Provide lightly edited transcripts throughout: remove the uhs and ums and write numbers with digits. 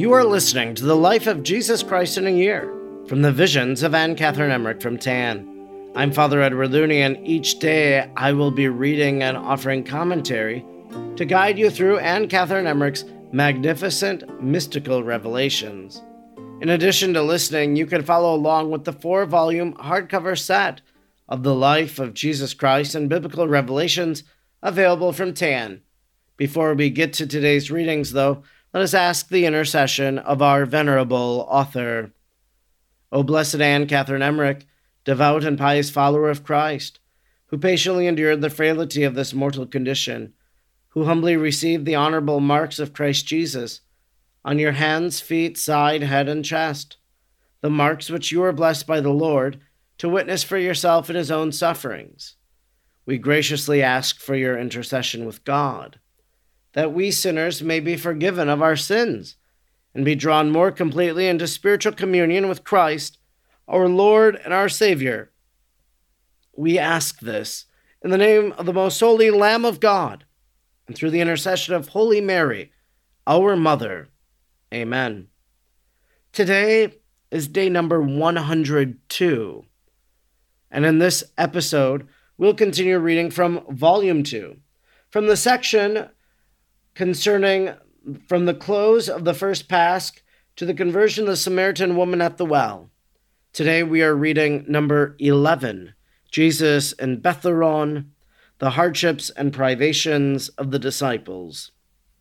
You are listening to the life of Jesus Christ in a year, from the visions of Anne Catherine Emmerich from Tan. I'm Father Edward Looney, and each day I will be reading and offering commentary to guide you through Anne Catherine Emmerich's magnificent mystical revelations. In addition to listening, you can follow along with the 4-volume hardcover set of the life of Jesus Christ and biblical revelations available from Tan. Before we get to today's readings, though, let us ask the intercession of our venerable author. O blessed Anne Catherine Emmerich, devout and pious follower of Christ, who patiently endured the frailty of this mortal condition, who humbly received the honorable marks of Christ Jesus on your hands, feet, side, head, and chest, the marks which you were blessed by the Lord to witness for yourself in his own sufferings. We graciously ask for your intercession with God, that we sinners may be forgiven of our sins and be drawn more completely into spiritual communion with Christ, our Lord and our Savior. We ask this in the name of the most holy Lamb of God, and through the intercession of Holy Mary, our Mother. Amen. Today is day number 102, and in this episode, we'll continue reading from Volume 2, from the section concerning from the close of the first Pasch to the conversion of the Samaritan woman at the well. Today we are reading number 11, Jesus in Betharon, the hardships and privations of the disciples.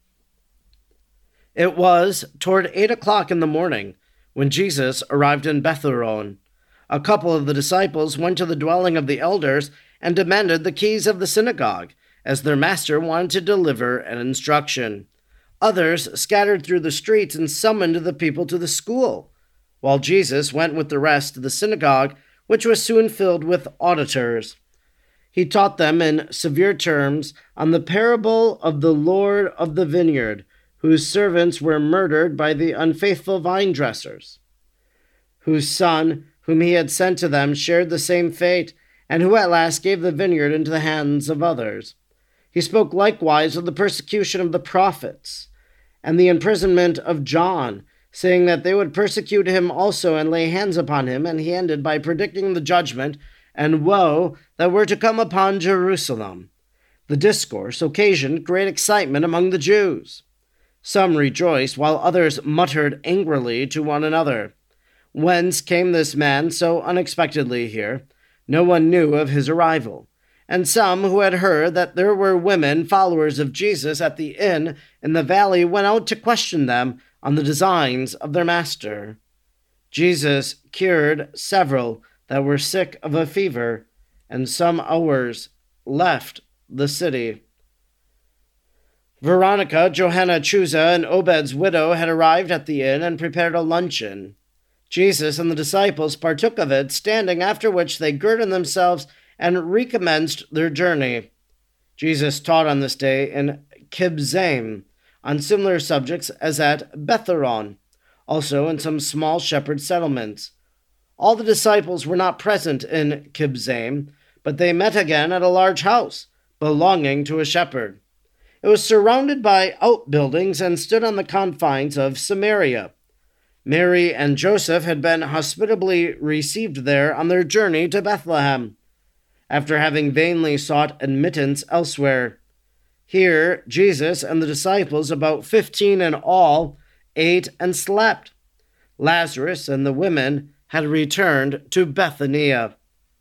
It was toward 8 o'clock in the morning when Jesus arrived in Betharon. A couple of the disciples went to the dwelling of the elders and demanded the keys of the synagogue, as their master wanted to deliver an instruction. Others scattered through the streets and summoned the people to the school, while Jesus went with the rest to the synagogue, which was soon filled with auditors. He taught them in severe terms on the parable of the Lord of the vineyard, whose servants were murdered by the unfaithful vine dressers, whose son, whom he had sent to them, shared the same fate, and who at last gave the vineyard into the hands of others. He spoke likewise of the persecution of the prophets and the imprisonment of John, saying that they would persecute him also and lay hands upon him, and he ended by predicting the judgment and woe that were to come upon Jerusalem. The discourse occasioned great excitement among the Jews. Some rejoiced, while others muttered angrily to one another. Whence came this man so unexpectedly here? No one knew of his arrival. And some who had heard that there were women followers of Jesus at the inn in the valley went out to question them on the designs of their master. Jesus cured several that were sick of a fever, and some hours left the city. Veronica, Johanna Chuza, and Obed's widow had arrived at the inn and prepared a luncheon. Jesus and the disciples partook of it, standing, after which they girded themselves and recommenced their journey. Jesus taught on this day in Kibzaim on similar subjects as at Betharon, also in some small shepherd settlements. All the disciples were not present in Kibzaim, but they met again at a large house belonging to a shepherd. It was surrounded by outbuildings and stood on the confines of Samaria. Mary and Joseph had been hospitably received there on their journey to Bethlehem, after having vainly sought admittance elsewhere. Here, Jesus and the disciples, about 15 in all, ate and slept. Lazarus and the women had returned to Bethania.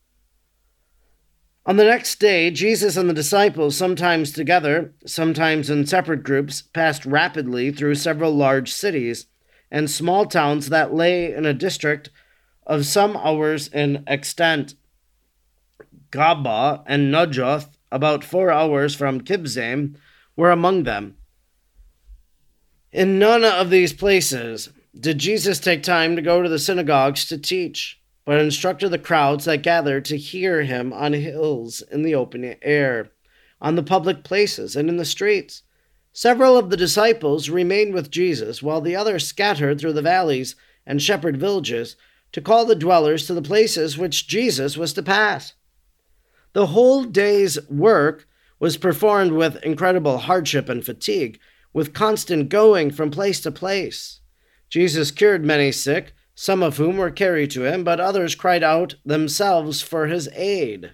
On the next day, Jesus and the disciples, sometimes together, sometimes in separate groups, passed rapidly through several large cities and small towns that lay in a district of some hours in extent. Gaba and Najoth, about 4 hours from Kibzaim, were among them. In none of these places did Jesus take time to go to the synagogues to teach, but instructed the crowds that gathered to hear him on hills in the open air, on the public places, and in the streets. Several of the disciples remained with Jesus, while the others scattered through the valleys and shepherd villages to call the dwellers to the places which Jesus was to pass. The whole day's work was performed with incredible hardship and fatigue, with constant going from place to place. Jesus cured many sick, some of whom were carried to him, but others cried out themselves for his aid.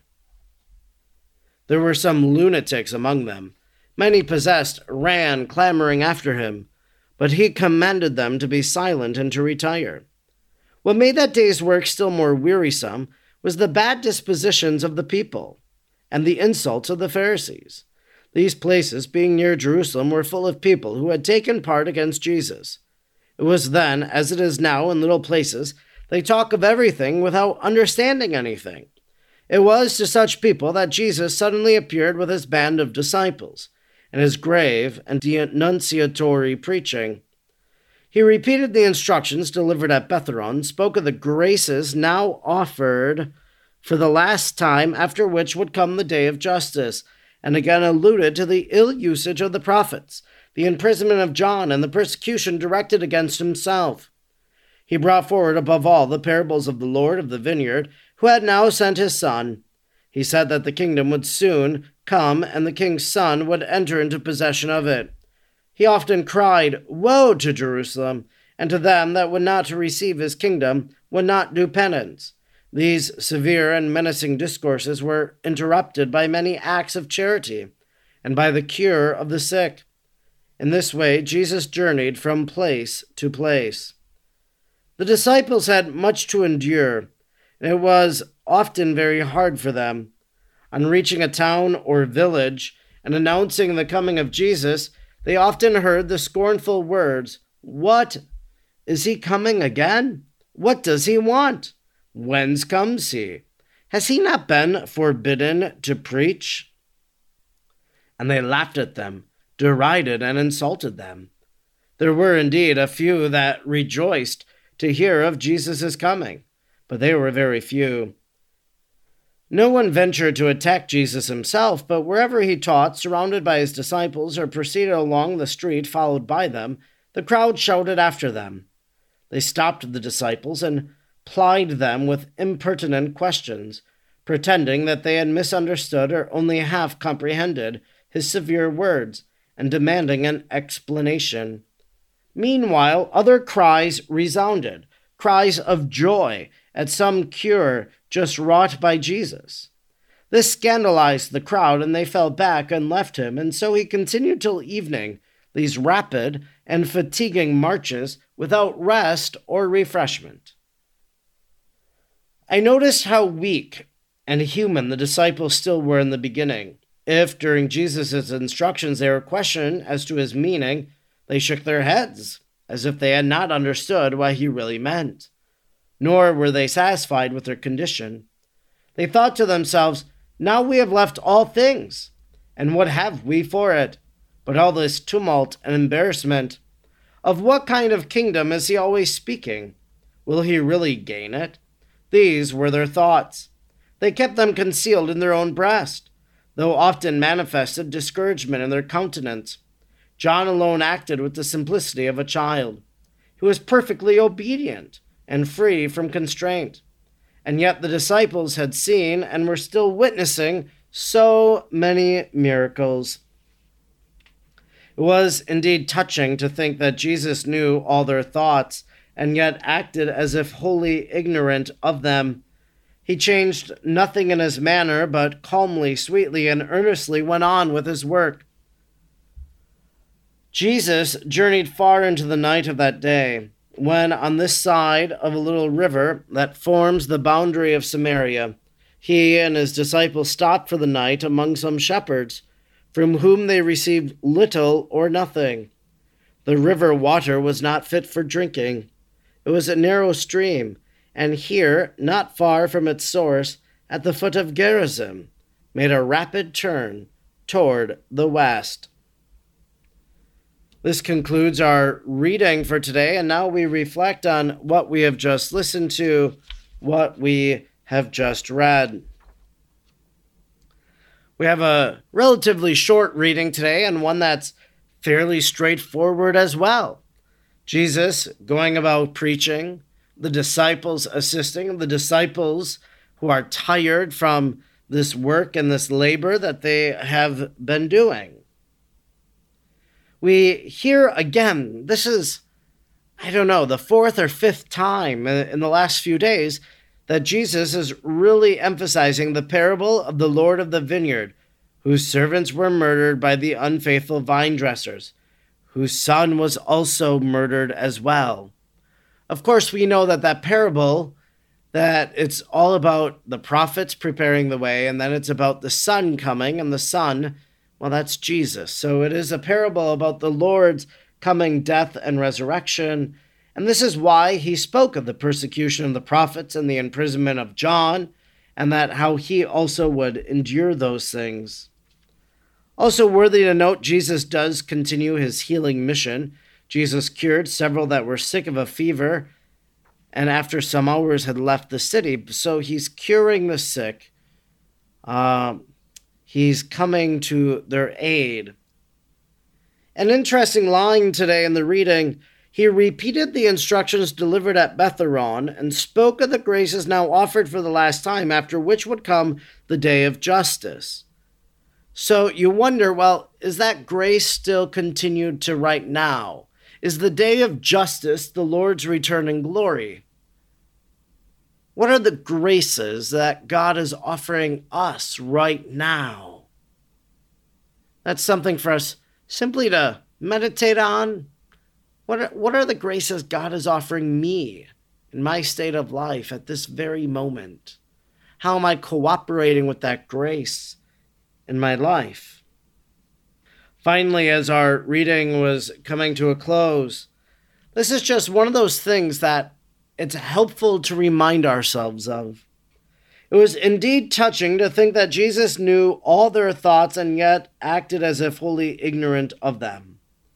There were some lunatics among them. Many possessed ran, clamoring after him, but he commanded them to be silent and to retire. What made that day's work still more wearisome was the bad dispositions of the people and the insults of the Pharisees. These places, being near Jerusalem, were full of people who had taken part against Jesus. It was then, as it is now in little places, they talk of everything without understanding anything. It was to such people that Jesus suddenly appeared with his band of disciples, and his grave and denunciatory preaching. He repeated the instructions delivered at Betharon, spoke of the graces now offered for the last time, after which would come the day of justice, and again alluded to the ill usage of the prophets, the imprisonment of John, and the persecution directed against himself. He brought forward above all the parables of the Lord of the vineyard, who had now sent his son. He said that the kingdom would soon come, and the king's son would enter into possession of it. He often cried, "Woe to Jerusalem, and to them that would not receive his kingdom, would not do penance." These severe and menacing discourses were interrupted by many acts of charity, and by the cure of the sick. In this way, Jesus journeyed from place to place. The disciples had much to endure, and it was often very hard for them. On reaching a town or village and announcing the coming of Jesus, they often heard the scornful words, "What? Is he coming again? What does he want? Whence comes he? Has he not been forbidden to preach?" And they laughed at them, derided and insulted them. There were indeed a few that rejoiced to hear of Jesus' coming, but they were very few. No one ventured to attack Jesus himself, but wherever he taught, surrounded by his disciples, or proceeded along the street followed by them, the crowd shouted after them. They stopped the disciples and plied them with impertinent questions, pretending that they had misunderstood or only half comprehended his severe words, and demanding an explanation. Meanwhile, other cries resounded, cries of joy at some cure just wrought by Jesus. This scandalized the crowd, and they fell back and left him, and so he continued till evening, these rapid and fatiguing marches without rest or refreshment. I noticed how weak and human the disciples still were in the beginning. If, during Jesus' instructions, they were questioned as to his meaning, they shook their heads, as if they had not understood what he really meant. Nor were they satisfied with their condition. They thought to themselves, "Now we have left all things, and what have we for it? But all this tumult and embarrassment. Of what kind of kingdom is he always speaking? Will he really gain it?" These were their thoughts. They kept them concealed in their own breast, though often manifested discouragement in their countenance. John alone acted with the simplicity of a child. He was perfectly obedient and free from constraint. And yet the disciples had seen and were still witnessing so many miracles. It was indeed touching to think that Jesus knew all their thoughts and yet acted as if wholly ignorant of them. He changed nothing in his manner, but calmly, sweetly, and earnestly went on with his work. Jesus journeyed far into the night of that day, when on this side of a little river that forms the boundary of Samaria, he and his disciples stopped for the night among some shepherds, from whom they received little or nothing. The river water was not fit for drinking. It was a narrow stream, and here, not far from its source, at the foot of Gerizim, made a rapid turn toward the west. This concludes our reading for today, and now we reflect on what we have just listened to, what we have just read. We have a relatively short reading today, and one that's fairly straightforward as well. Jesus going about preaching, the disciples assisting, the disciples who are tired from this work and this labor that they have been doing. We hear again, this is I don't know, the fourth or fifth time in the last few days that Jesus is really emphasizing the parable of the Lord of the vineyard, whose servants were murdered by the unfaithful vine dressers, whose son was also murdered as well. Of course, we know that parable, that it's all about the prophets preparing the way, and then it's about the Son coming, and the Son, well, that's Jesus. So it is a parable about the Lord's coming death and resurrection, and this is why he spoke of the persecution of the prophets and the imprisonment of John, and that how he also would endure those things. Also worthy to note, Jesus does continue his healing mission. Jesus cured several that were sick of a fever, and after some hours had left the city. So he's curing the sick. He's coming to their aid. An interesting line today in the reading, he repeated the instructions delivered at Betharon and spoke of the graces now offered for the last time, after which would come the day of justice. So you wonder, well, is that grace still continued to right now? Is the day of justice the Lord's return in glory? What are the graces that God is offering us right now? That's something for us simply to meditate on. What are the graces God is offering me in my state of life at this very moment? How am I cooperating with that grace in my life? Finally, as our reading was coming to a close, this is just one of those things that it's helpful to remind ourselves of. It was indeed touching to think that Jesus knew all their thoughts and yet acted as if wholly ignorant of them.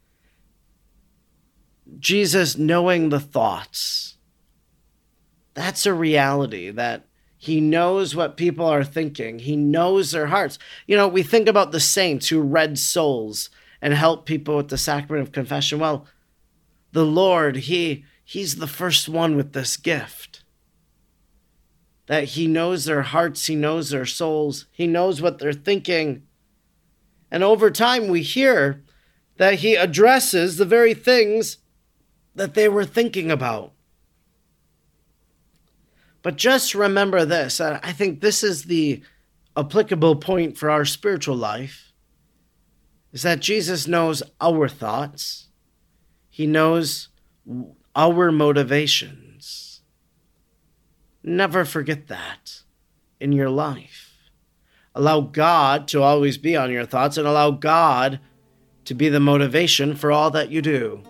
Jesus knowing the thoughts. That's a reality, that he knows what people are thinking. He knows their hearts. You know, we think about the saints who read souls and helped people with the sacrament of confession. Well, the Lord, he's the first one with this gift. That he knows their hearts, he knows their souls, he knows what they're thinking. And over time we hear that he addresses the very things that they were thinking about. But just remember this, I think this is the applicable point for our spiritual life, is that Jesus knows our thoughts. He knows our motivations. Never forget that in your life. Allow God to always be on your thoughts and allow God to be the motivation for all that you do.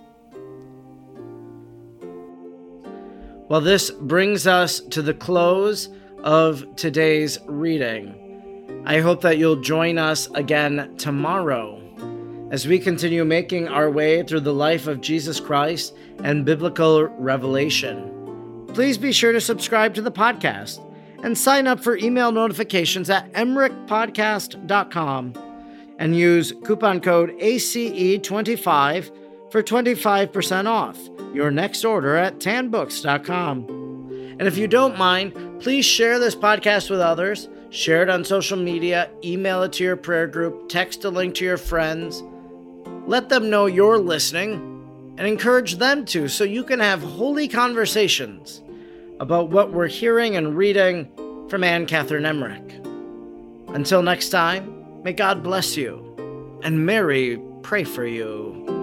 Well, this brings us to the close of today's reading. I hope that you'll join us again tomorrow as we continue making our way through the life of Jesus Christ and biblical revelation. Please be sure to subscribe to the podcast and sign up for email notifications at emrichpodcast.com and use coupon code ACE25 for 25% off your next order at tanbooks.com. And if you don't mind, please share this podcast with others, share it on social media, email it to your prayer group, text a link to your friends. Let them know you're listening and encourage them to, so you can have holy conversations about what we're hearing and reading from Anne Catherine Emmerich. Until next time, may God bless you and Mary pray for you.